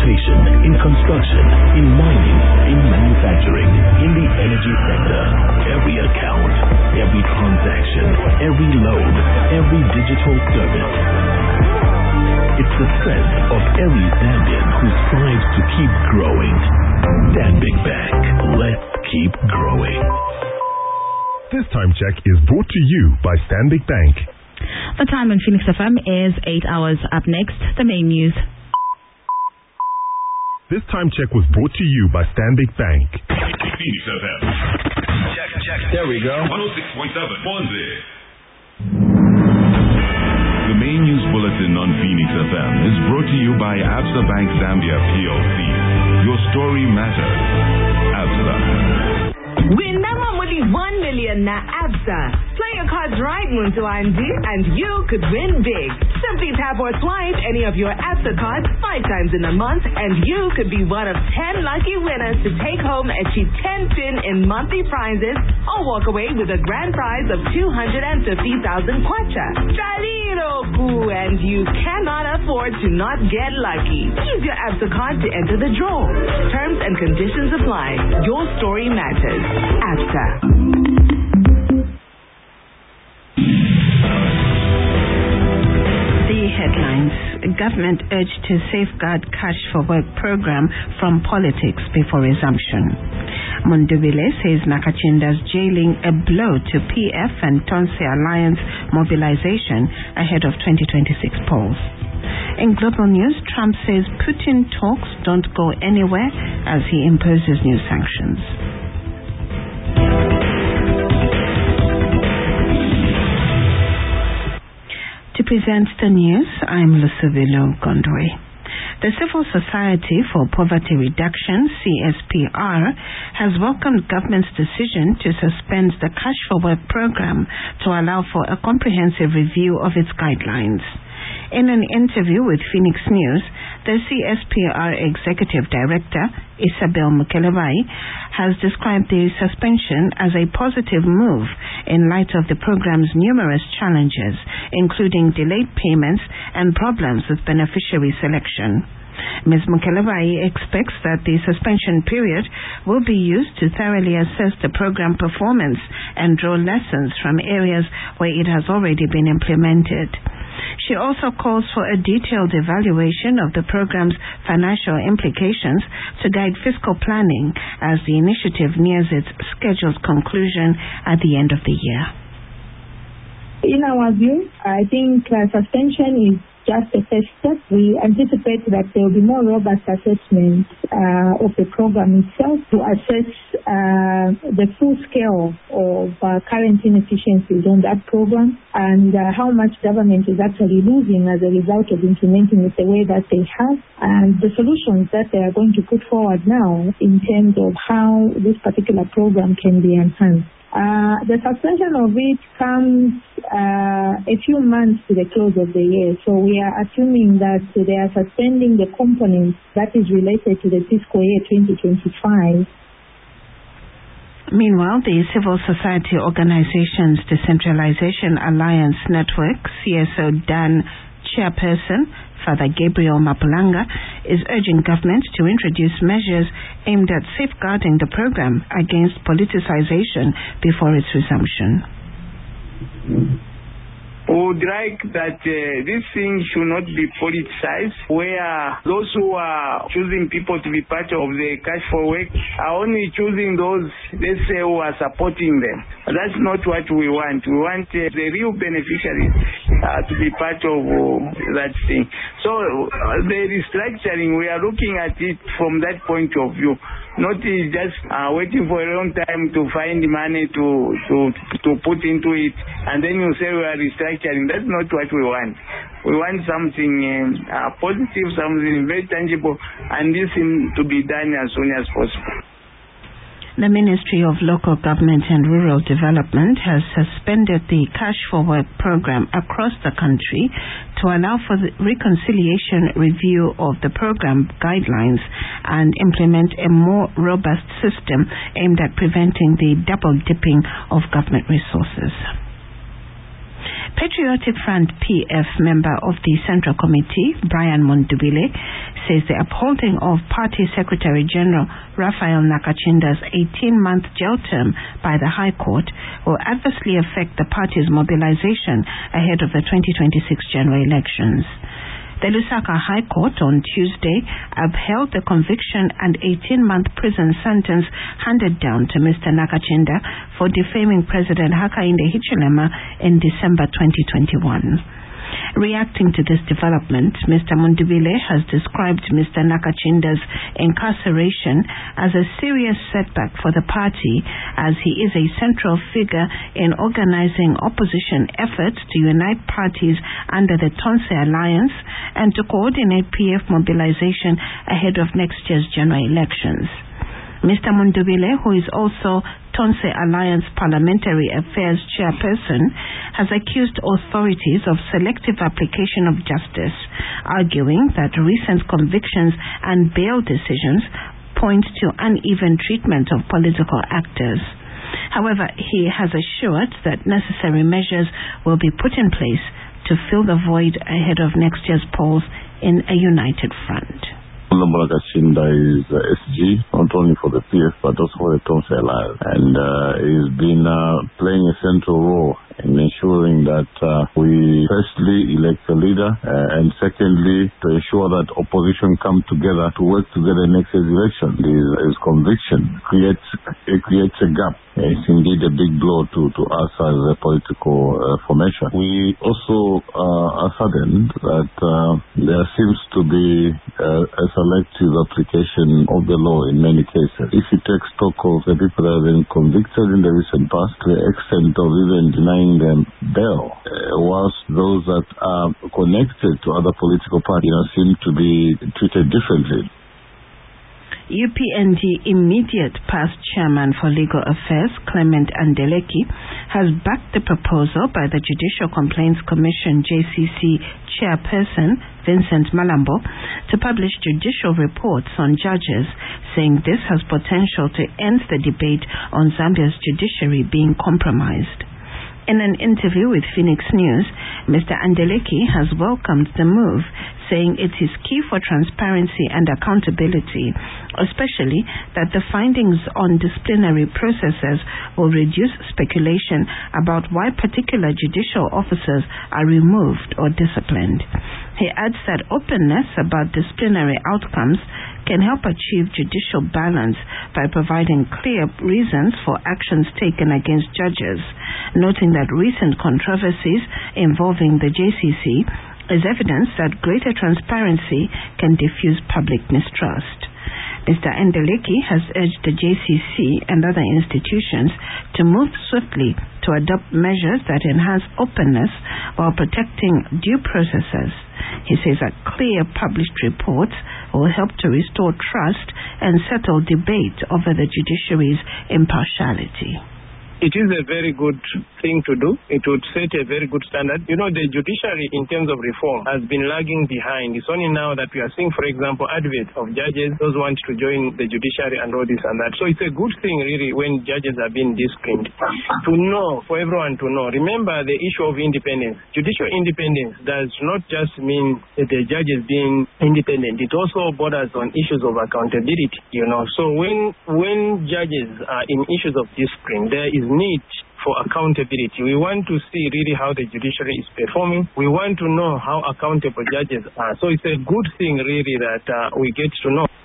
transportation, in construction, in mining, in manufacturing, in the energy sector. Every account, every transaction, every loan, every digital service. It's the strength of every Zambian who strives to keep growing. Stanbic Bank. Let's keep growing. This time check is brought to you by Stanbic Bank. The time on Phoenix FM is 8 hours. Up next, the main news. This time check was brought to you by Stanbic Bank. Phoenix FM. Check. There we go. 106.7. Bonzi. The main news bulletin on Phoenix FM is brought to you by Absa Bank Zambia PLC. Your story matters. Absa. Remember only 1 million na Absa. Play your cards right, Muntu Andy, and you could win big. Simply tap or swipe any of your Absa cards 5 times in a month, and you could be one of 10 lucky winners to take home a cheap 10 pin in monthly prizes or walk away with a grand prize of 250,000 kwacha. Chaliroku, and you cannot afford to not get lucky. Use your Absa card to enter the draw. Terms and conditions apply. Your story matters. Absa. The headlines. Government urged to safeguard cash for work program from politics before resumption. Mundubile says Nakachinda's jailing a blow to PF and Tonse Alliance mobilization ahead of 2026 polls. In global news, Trump says Putin talks don't go anywhere as he imposes new sanctions. To present the news, I'm Lucivilo Gondwe. The Civil Society for Poverty Reduction, CSPR, has welcomed government's decision to suspend the Cash for Work program to allow for a comprehensive review of its guidelines. In an interview with Phoenix News, the CSPR Executive Director, Isabel Mukelebai, has described the suspension as a positive move in light of the program's numerous challenges, including delayed payments and problems with beneficiary selection. Ms. Mukelebai expects that the suspension period will be used to thoroughly assess the program performance and draw lessons from areas where it has already been implemented. She also calls for a detailed evaluation of the program's financial implications to guide fiscal planning as the initiative nears its scheduled conclusion at the end of the year. In our view, I think suspension is just a first step. We anticipate that there will be more robust assessment of the program itself to assess the full scale of current inefficiencies on that program and how much government is actually losing as a result of implementing it the way that they have, and the solutions that they are going to put forward now in terms of how this particular program can be enhanced. The suspension of it comes a few months to the close of the year, so we are assuming that they are suspending the component that is related to the fiscal year 2025. Meanwhile, the Civil Society Organizations Decentralization Alliance Network, CSO Dan Chairperson, Father Gabriel Mapulanga, is urging government to introduce measures aimed at safeguarding the program against politicization before its resumption. We would like that this thing should not be politicized, where those who are choosing people to be part of the Cash for Work are only choosing those, let's say, who are supporting them. That's not what we want. We want the real beneficiaries to be part of that thing. So the restructuring, we are looking at it from that point of view, not just waiting for a long time to find money to put into it, and then you say we are restructuring. That's not what we want. We want something positive, something very tangible, and this to be done as soon as possible. The Ministry of Local Government and Rural Development has suspended the Cash for Work program across the country to allow for the reconciliation review of the program guidelines and implement a more robust system aimed at preventing the double dipping of government resources. Patriotic Front PF member of the Central Committee, Brian Mundubile, says the upholding of Party Secretary General Raphael Nakachinda's 18-month jail term by the High Court will adversely affect the party's mobilization ahead of the 2026 general elections. The Lusaka High Court on Tuesday upheld the conviction and 18-month prison sentence handed down to Mr. Nakachinda for defaming President Hakainde Hichilema in December 2021. Reacting to this development, Mr. Mundubile has described Mr. Nakachinda's incarceration as a serious setback for the party, as he is a central figure in organizing opposition efforts to unite parties under the Tonse Alliance and to coordinate PF mobilization ahead of next year's general elections. Mr. Mundubile, who is also Tonse Alliance Parliamentary Affairs Chairperson, has accused authorities of selective application of justice, arguing that recent convictions and bail decisions point to uneven treatment of political actors. However, he has assured that necessary measures will be put in place to fill the void ahead of next year's polls in a united front. Nakachinda is SG, not only for the PF but also for the Tonse Alliance, and he's been playing a central role in ensuring that we firstly elect a leader and secondly to ensure that opposition come together to work together next year's election. His conviction creates a gap. It's indeed a big blow to us as a political formation. We also are saddened that there seems to be a selective application of the law in many cases. If you take stock of the people that have been convicted in the recent past, to the extent of even denying them bail, whilst those that are connected to other political parties seem to be treated differently. UPND immediate past chairman for legal affairs, Clement Andeleki, has backed the proposal by the Judicial Complaints Commission JCC chairperson, Vincent Malambo, to publish judicial reports on judges, saying this has potential to end the debate on Zambia's judiciary being compromised. In an interview with Phoenix News, Mr. Andeleki has welcomed the move, saying it is key for transparency and accountability, especially that the findings on disciplinary processes will reduce speculation about why particular judicial officers are removed or disciplined. He adds that openness about disciplinary outcomes can help achieve judicial balance by providing clear reasons for actions taken against judges, noting that recent controversies involving the JCC is evidence that greater transparency can diffuse public mistrust. Mr. Andeleki has urged the JCC and other institutions to move swiftly to adopt measures that enhance openness while protecting due processes. He says that clear published reports will help to restore trust and settle debate over the judiciary's impartiality. It is a very good thing to do. It would set a very good standard. You know, the judiciary in terms of reform has been lagging behind. It's only now that we are seeing, for example, advocates of judges, those who want to join the judiciary and all this and that. So it's a good thing really when judges are being disciplined. To know, for everyone to know, remember the issue of independence. Judicial independence does not just mean that the judges being independent. It also borders on issues of accountability, you know. So when judges are in issues of discipline, there is need for accountability. We want to see really how the judiciary is performing. We want to know how accountable judges are. So it's a good thing really that we get to know.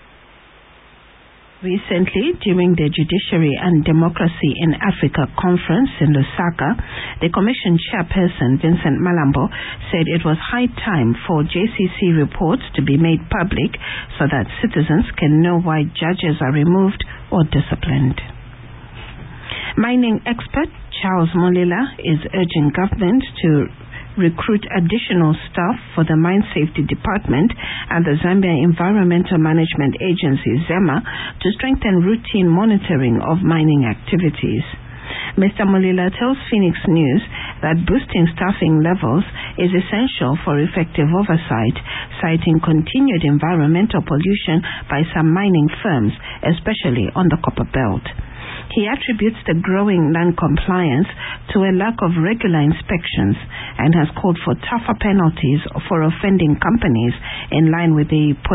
Recently, during the Judiciary and Democracy in Africa conference in Lusaka, the Commission chairperson, Vincent Malambo, said it was high time for JCC reports to be made public so that citizens can know why judges are removed or disciplined. Mining expert Charles Molila is urging government to recruit additional staff for the Mine Safety Department and the Zambia Environmental Management Agency, ZEMA, to strengthen routine monitoring of mining activities. Mr. Molila tells Phoenix News that boosting staffing levels is essential for effective oversight, citing continued environmental pollution by some mining firms, especially on the Copper Belt. He attributes the growing non-compliance to a lack of regular inspections and has called for tougher penalties for offending companies in line with the